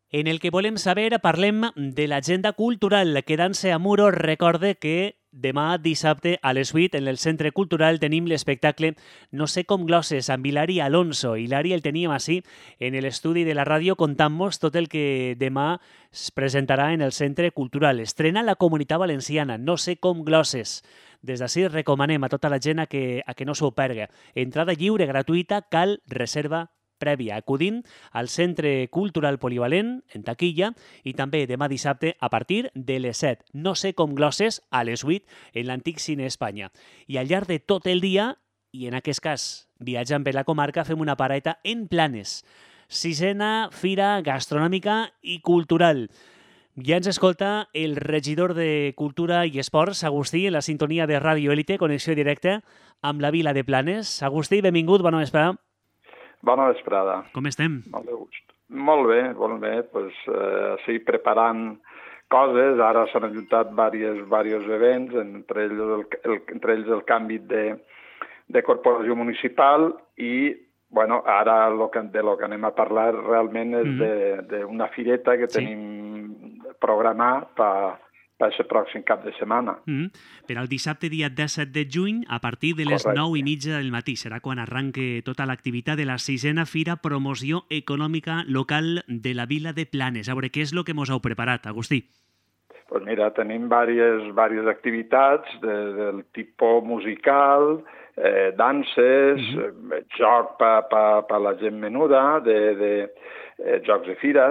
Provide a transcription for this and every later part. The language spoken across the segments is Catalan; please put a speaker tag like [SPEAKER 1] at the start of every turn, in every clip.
[SPEAKER 1] En el que volem saber parlem de l'agenda cultural. Quedant-se a Muro, recorde que demà dissabte a les 8 en el Centre Cultural tenim l'espectacle No sé com glosses amb Hilari Alonso. Hilari el teníem així en l'estudi de la ràdio contant-nos tot el que demà es presentarà en el Centre Cultural. Estrena la Comunitat Valenciana, No sé com glosses. Des d'ací recomanem a tota la gent a que no s'ho perga. Entrada lliure, gratuïta, cal reserva prèvia, acudint al Centre Cultural Polivalent, en taquilla, i també demà dissabte a partir de les 7. No sé com glosses, a les 8, en l'antic Cine Espanya. I al llarg de tot el dia, i en aquest cas viatjant per la comarca, fem una pareta en Planes. 6a Fira Gastronòmica i Cultural. Ja ens escolta el regidor de Cultura i Esports, Agustí, en la sintonia de Ràdio Élite, connexió directa amb la vila de Planes. Agustí, benvingut, bona vesprada.
[SPEAKER 2] Bona vesprada.
[SPEAKER 1] Com estem?
[SPEAKER 2] Molt de gust. Molt bé. Pues, sí, preparant coses. Ara s'han ajuntat diversos events, entre ells el canvi de corporació municipal i, bueno, ara de lo que anem a parlar realment és d'una fireta que tenim programada per aquest pròxim cap de setmana.
[SPEAKER 1] Per al dissabte, dia 17 de juny, a partir de les 9:30 del matí. Serà quan arranque tota l'activitat de la 6a Fira Promoció Econòmica Local de la Vila de Planes. A veure, què és el que mos heu preparat, Agustí?
[SPEAKER 2] Pues mira, tenim diverses activitats del tipus musical, danses, joc per la gent menuda, jocs de fires,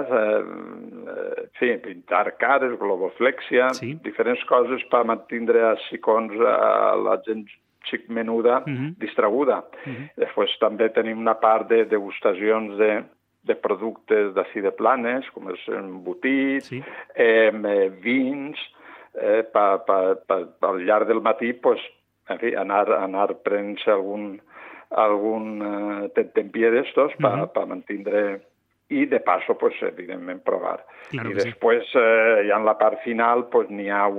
[SPEAKER 2] pintar cares, globoflexia, diferents coses per mantindre la gent xic menuda distraguda. Després també tenim una part de degustacions de productes d'ací de Planes, com és embotits, vins, al llarg del matí, en fi, anar prenent-se algun tentempié d'estos per mantindre i de passo, evidentment, provar.
[SPEAKER 1] Claro.
[SPEAKER 2] I després, ja en la part final, n'hi ha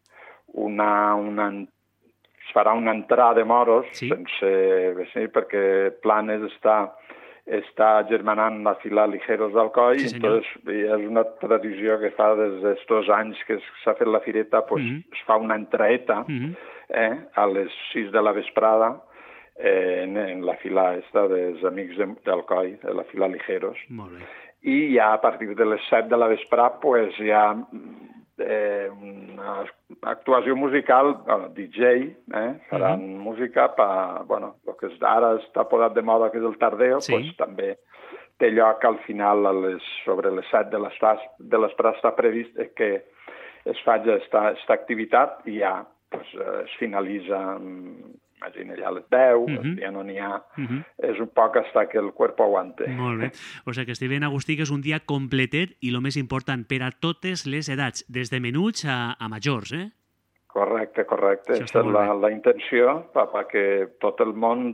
[SPEAKER 2] es farà una entrada de moros, perquè Planes està germanant la fila Ligeros d'Alcoi, i és una tradició que fa des d'estos anys que s'ha fet la fireta, es fa una entraeta a les 6 de la vesprada, en la fila dels Amics d'Alcoi, de la fila Ligeros.
[SPEAKER 1] Molt bé.
[SPEAKER 2] I ja a partir de les 7 de la vesprada hi ha una actuació musical, DJ, faran música el que ara està posat de moda, que és el tardeo, també té lloc al final, sobre les 7 de l'esprada està previst que es faci aquesta activitat i ja es finalitza, imagina, ja a les 10, ja no n'hi ha. És un poc hasta que el cuerpo aguante.
[SPEAKER 1] Molt bé. O sigui que estic veient, Agustí, que és un dia completet i el més important, per a totes les edats, des de menuts a majors, eh?
[SPEAKER 2] Correcte. Aquesta és la intenció, perquè tot el món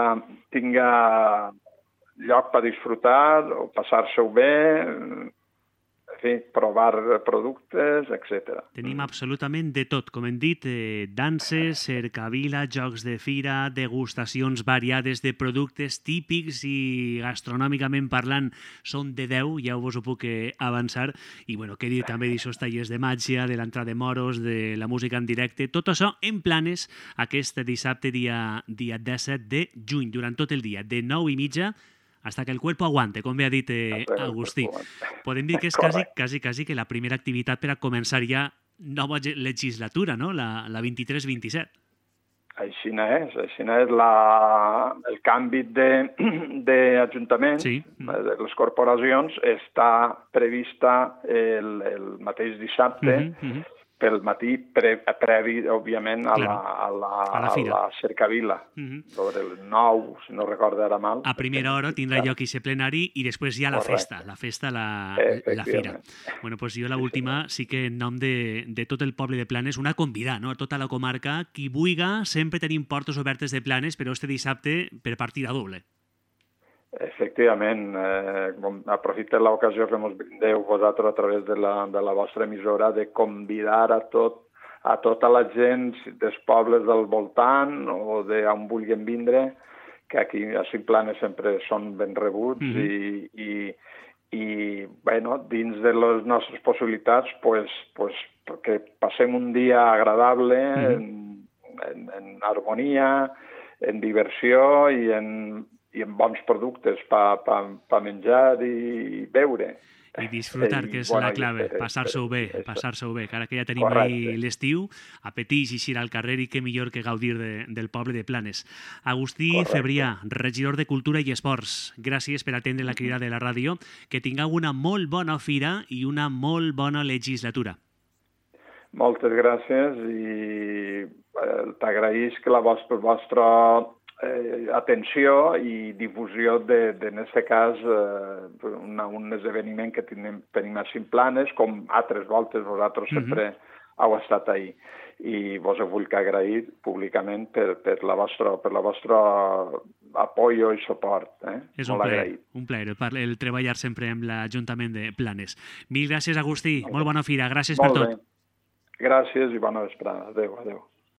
[SPEAKER 2] tinga lloc per disfrutar o passar-se-ho bé, provar productes, etc.
[SPEAKER 1] Tenim absolutament de tot, com hem dit, danses, cercavila, jocs de fira, degustacions variades de productes típics i gastronòmicament parlant són de 10, ja vos ho puc avançar, i bueno, què dir també d'aixòs tallers de màgia, de l'entrada de moros, de la música en directe, tot això en Planes aquest dissabte dia 17 de juny, durant tot el dia, de 9:30 hasta que el cuerpo aguante, com bé ha dit Agustí. Podem dir que és quasi que la primera activitat per a començar ja nova legislatura, no? La 23-27.
[SPEAKER 2] Així és el canvi d'Ajuntament, de les corporacions, està prevista el mateix dissabte, pel matí, previ, òbviament, a la cercavila, sobre el 9, si no recordo ara mal.
[SPEAKER 1] A primera hora tindrà lloc aquest plenari i després ja la festa, la fira. Bueno, doncs jo l'última sí que en nom de tot el poble de Planes, una convidar, no?, a tota la comarca, qui vulga, sempre tenim portes obertes de Planes, però este dissabte per partida doble.
[SPEAKER 2] Efectivament, aprofito l'ocasió que ens brindeu vosaltres a través de la vostra emissora de convidar a tota la gent dels pobles del voltant o d'on vulguin vindre, que aquí a Planes sempre són ben rebuts i bueno, dins de les nostres possibilitats que passem un dia agradable en harmonia, en diversió i en bons productes per menjar i beure.
[SPEAKER 1] I disfrutar, que és la clave, passar-s'ho bé, que ara que ja tenim ahí l'estiu, apeteix eixir al carrer i què millor que gaudir del poble de Planes. Agustí Cebrià, regidor de Cultura i Esports, gràcies per atendre la crida de la ràdio, que tingueu una molt bona fira i una molt bona legislatura.
[SPEAKER 2] Moltes gràcies i t'agraïsc la vostra atenció i difusió en aquest cas un esdeveniment que tenim a Planes, com altres voltes vosaltres sempre heu estat ahí. I vos vull agrair públicament per la vostra apoyo i suport.
[SPEAKER 1] És un plaer el treballar sempre amb l'Ajuntament de Planes. Mil gràcies, Agustí. Molt bona fira. Gràcies per tot.
[SPEAKER 2] Gràcies i bona vesprada. Adéu.